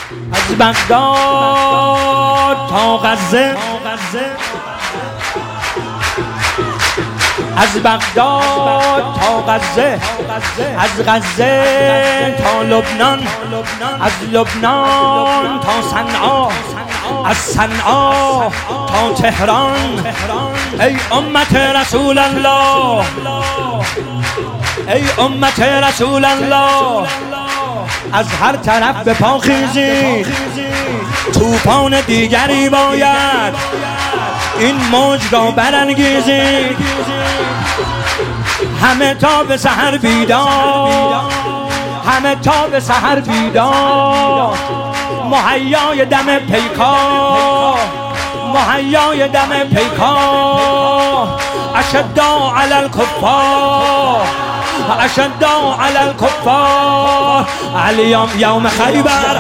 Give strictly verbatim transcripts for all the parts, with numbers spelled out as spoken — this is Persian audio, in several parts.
از بغداد تا غزه، از بغداد تا غزه، از غزه تا لبنان، از لبنان تا صنعا، از صنعا تا تهران. ای امت رسول الله، ای امت رسول الله، از هر طرف به پا خیزید، توفان دیگری باید این موج را برانگیزید. همه تا به سحر بیدار، همه تا به سحر بیدار، مهیای دم پیکار، مهیای دم پیکار. اشداء علی الکفار، اشداء علی الکفار. اليوم یوم خیبر،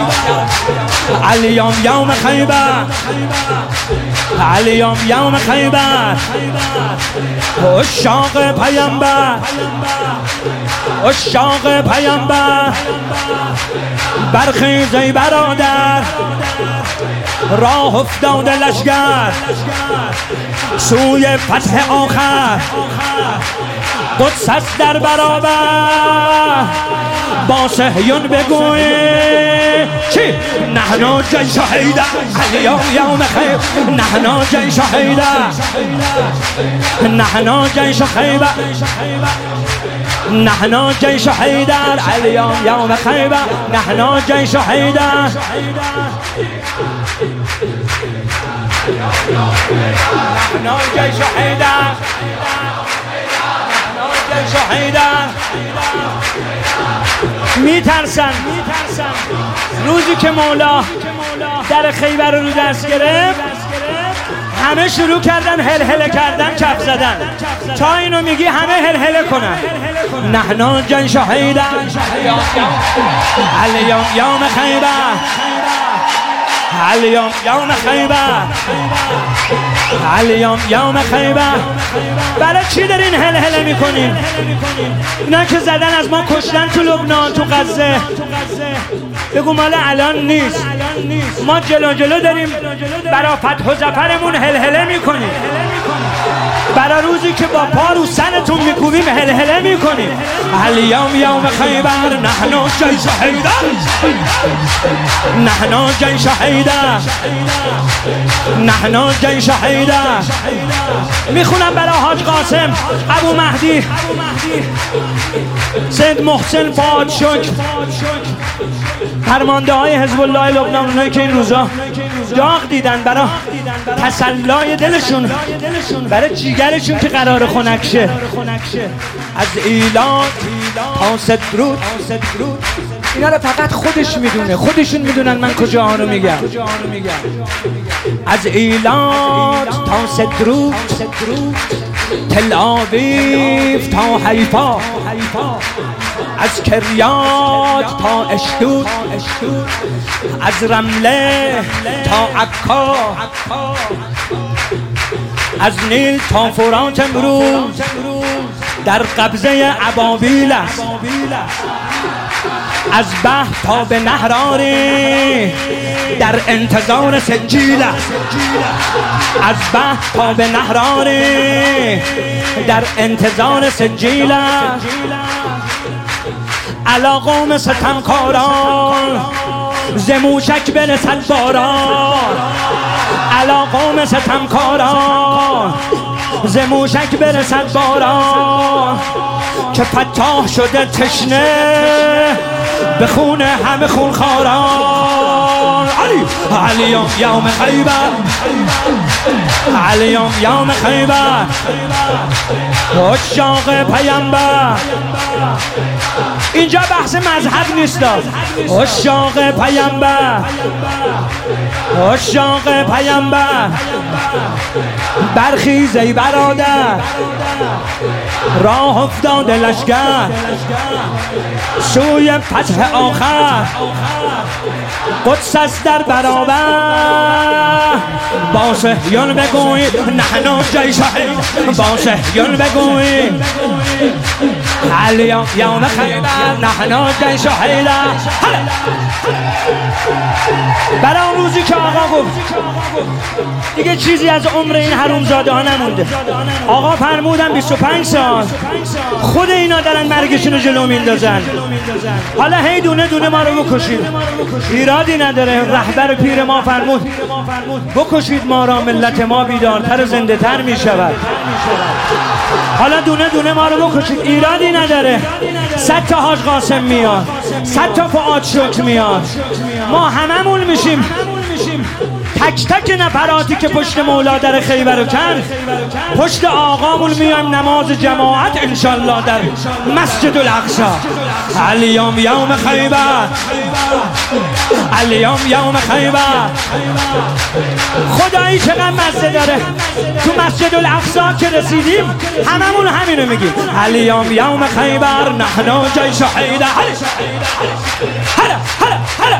اليوم یوم خیبر، اليوم یوم خیبر. عشاق پیامبر، عشاق پیامبر، برخیز ای برادر، راه افتاده لشگر سوی فتح آخر. قدس است در برابر، با صهیون بگویی چی؟ نحن جیش حیدر، اليوم یوم خیبر، نحن جیش حیدر، نحن جیش خیبر، نحن جیش حیدر، اليوم یوم خیبر، نحن جیش حیدر. نحن جیش حیدر، جیش حیدر. میترسن روزی که مولا در خیبر رو دست گرفت، همه شروع کردن هلهله کردن، کف زدن. تا اینو میگی همه هلهله کنن. نحن جیش حیدر، اليوم یوم خیبر، اليوم یوم خیبر، اليوم یوم خیبر. برای چی دارین هل هله میکنین؟ اینا که زدن از ما، کشتن تو لبنان، تو غزه. بگو مال الان نیست، ما جلو جلو داریم برای فتح و ظفرمون هل هله میکنیم، برای روزی که با پا رو سرتون میکوبیم هل هله میکنیم. اليوم یوم خیبر، نحن جیش حیدر، نحن جیش حیدر، نحن جیش حیدر. میخونم برای حاج قاسم، ابو مهدی، سید محسن فؤاد شکر، فرمانده های حزب الله لبنان، اونایی که این روزا داغ دیدن برای تسلای دلشون، برای جیگرشون که قرار خنک شه. از ایلات تا سدرود، اینا رو فقط خودش میدونه، خودشون میدونن من کجا ها رو میگم. از ایلات تا سدرود، تل آویف تا حیفا، از کریات تا اشدود، از رمله تا عکا، از نیل تا فرات امروز در قبضه ابابیل است. از بحر تا به نهراری در انتظار سجیل است. از بحر تا به نهراری در انتظار سجیل است. علا قوم ستمکاران ز موشک برسد باران، علا قوم ستمکاران ز موشک برسد باران. که فتاح شده تشنه به خون همه خونخواران. علی اليوم یوم خیبر، اليوم یوم خیبر. عشاق پیامبر، اینجا بحث مذهب نیست، عشاق پیامبر، عشاق پیامبر. برخیز ای برادر، راه افتاده لشگر سوی فتح آخر. قدس است در برابر، با صهیون بگویید نحن جیش حیدر، با صهیون بگویید اليوم يوم خیبر نحن جیش حیدر. برای اون روزی که آقا گفت دیگه چیزی از عمر این حرومزاده ها نمونده. آقا فرمودن بیست و پنج سال خود اینا دارن مرگشون رو جلو میندازن، حالا هی دونه دونه ما رو بکشید، ایرادی نداره. رهبر پیر ما فرمود بکشید ما را، ملت ما بیدارتر و زنده تر می شود. حالا دونه دونه ما رو بکشید، ایرادی نداره. صد تا حاج قاسم میاد، صد تا فؤاد شکر میاد، ما هممون میشیم تک تک نفراتی که پشت مولا در خیبر رو کرد، پشت آقامون میایم نماز جماعت انشالله در مسجد الاقصی. اليوم یوم خیبر، اليوم یوم خیبر. خدایی چقدر مزه داره. تو مسجد الاقصی که رسیدیم هممون همینو میگیم، اليوم یوم خیبر نحن جیش حیدر. هلا هلا هلا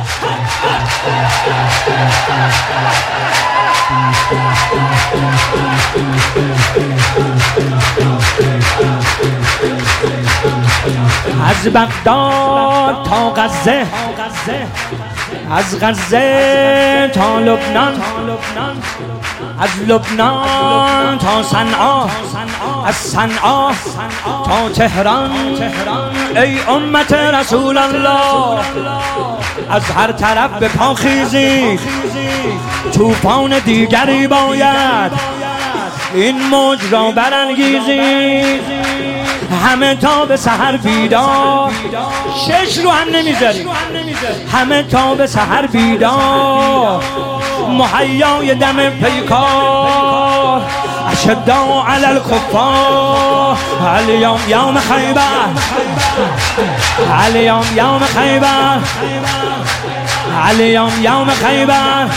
از بغداد تا غزه، از غزه تا لبنان، از لبنان تا صنعا، از صنعا تا تهران. ای امت رسول الله از هر طرف به پا خیزید، طوفان دیگری باید این موج را برانگیزید. همه تا به سحر بیدار، شش رو هم نمیذاریم، همه تا به سحر بیدار، مهیای دم پیکار، اشداء علی الکفار. اليوم یوم خیبر، اليوم یوم خیبر، اليوم یوم خیبر.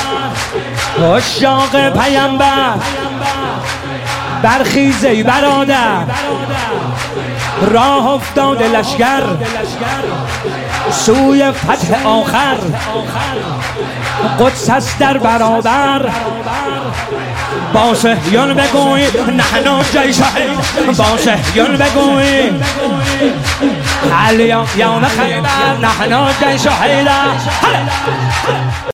عشاق پیامبر برخیز ای برادر، راه افتاده لشکر سوی فتح آخر. قدس است در برابر، با صهیون بگویید نحن جیش حیدر، با صهیون بگویید اليوم یوم خیبر نحن جیش حیدر.